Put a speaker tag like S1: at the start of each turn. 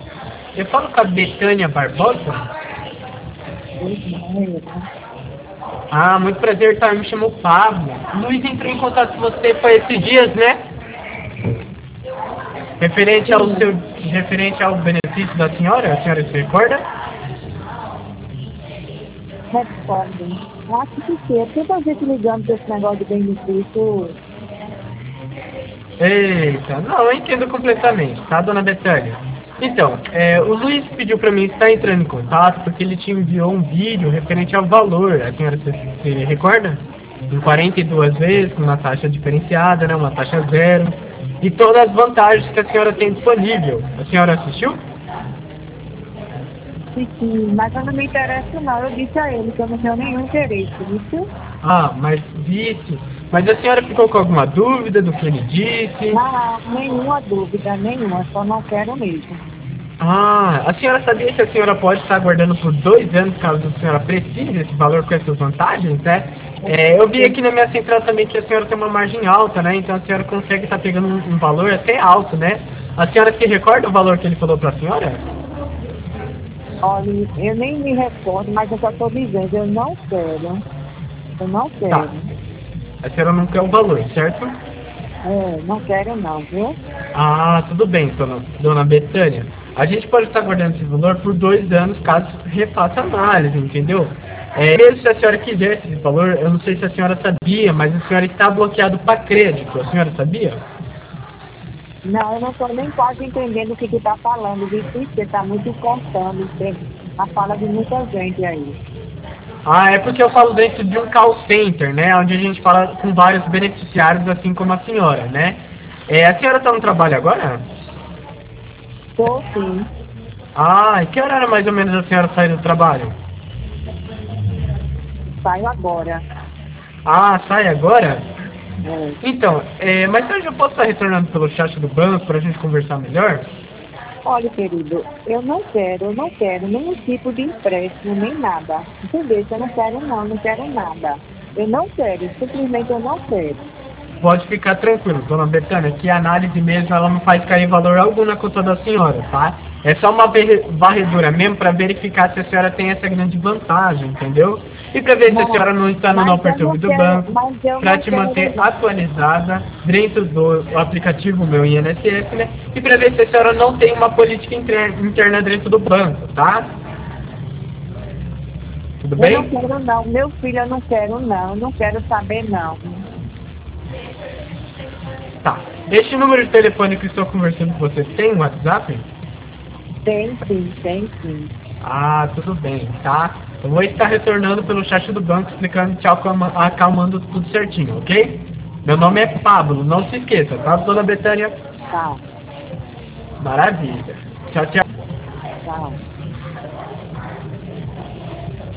S1: Eu falo com a Betânia Barbosa? Ah, muito prazer, tá? Me chamou Pablo. O Luiz entrou em contato com você foi esses dias, né? Referente ao benefício da senhora, a senhora se recorda?
S2: Recordo. Acho que sim. É toda vez ligando para esse negócio de benefício.
S1: Eita, não, eu entendo completamente, tá, dona Betânia? Então, o Luiz pediu para mim estar entrando em contato porque ele te enviou um vídeo referente ao valor. A senhora se recorda? Em 42 vezes, com uma taxa diferenciada, né, uma taxa zero, e todas as vantagens que a senhora tem disponível. A senhora assistiu?
S2: Sim, mas eu não me interesso não. Eu disse a ele que eu não tenho nenhum interesse. Isso?
S1: Ah, mas disse. Mas a senhora ficou com alguma dúvida do que ele disse?
S2: Não, nenhuma dúvida, nenhuma. Só não quero mesmo.
S1: Ah, a senhora sabia que a senhora pode estar aguardando por 2 anos caso a senhora precise desse valor com essas vantagens, né? Eu vi aqui na minha central também que a senhora tem uma margem alta, né? Então a senhora consegue estar pegando um valor até alto, né? A senhora se recorda o valor que ele falou para a senhora?
S2: Olha, eu nem me recordo, mas eu só estou dizendo, eu não quero. Eu não quero.
S1: Tá. A senhora não quer o valor, certo?
S2: Não quero não, viu?
S1: Ah, tudo bem, dona Betânia. A gente pode estar guardando esse valor por 2 anos caso refaça análise, entendeu? Mesmo se a senhora quisesse esse valor, eu não sei se a senhora sabia, mas a senhora está bloqueado para crédito. A senhora sabia?
S2: Não, eu não estou nem quase entendendo o que tu está falando, viu? Você está muito cortando, a fala de muita gente aí.
S1: Ah, é porque eu falo dentro de um call center, né? Onde a gente fala com vários beneficiários, assim como a senhora, né? A senhora está no trabalho agora?
S2: Estou sim.
S1: Ah, e que horário mais ou menos a senhora sai do trabalho?
S2: Saio agora.
S1: Ah, sai agora?
S2: É.
S1: Então, mas eu já posso estar retornando pelo chat do banco para a gente conversar melhor?
S2: Olha, querido, eu não quero nenhum tipo de empréstimo, nem nada. Entendeu? Eu não quero nada. Eu não quero, simplesmente eu não quero.
S1: Pode ficar tranquilo, dona Betânia, que a análise mesmo ela não faz cair valor algum na conta da senhora, tá? É só uma varredura mesmo para verificar se a senhora tem essa grande vantagem, entendeu? E para ver se a senhora não está no não perturbe do banco, para te manter atualizada dentro do aplicativo meu INSS, né? E para ver se a senhora não tem uma política interna dentro do banco, tá? Tudo bem?
S2: Eu não quero não, meu filho, eu não quero saber não.
S1: Tá. Este número de telefone que estou conversando com você tem um WhatsApp?
S2: Tem sim.
S1: Ah, tudo bem, tá? Eu vou estar retornando pelo chat do banco explicando tchau, acalmando tudo certinho, ok? Meu nome é Pablo, não se esqueça, tá, dona Betânia?
S2: Tá.
S1: Maravilha. Tchau, tchau.
S2: Tá.